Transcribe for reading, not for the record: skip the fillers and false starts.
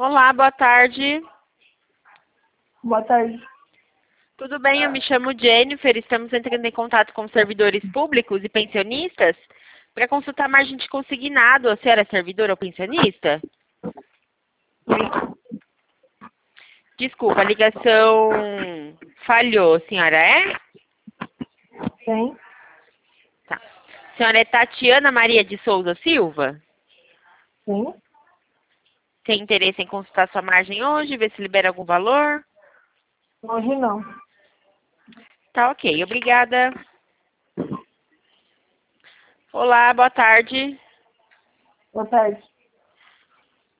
Olá, boa tarde. Boa tarde. Tudo bem? Eu me chamo Jennifer. Estamos entrando em contato com servidores públicos e pensionistas para consultar a margem de consignado. A senhora é servidora ou pensionista? Desculpa, a ligação falhou. A senhora é? Sim. Tá. A senhora é Tatiana Maria de Souza Silva? Sim. Tem interesse em consultar sua margem hoje, ver se libera algum valor? Hoje não. Tá, ok. Obrigada. Olá, boa tarde. Boa tarde.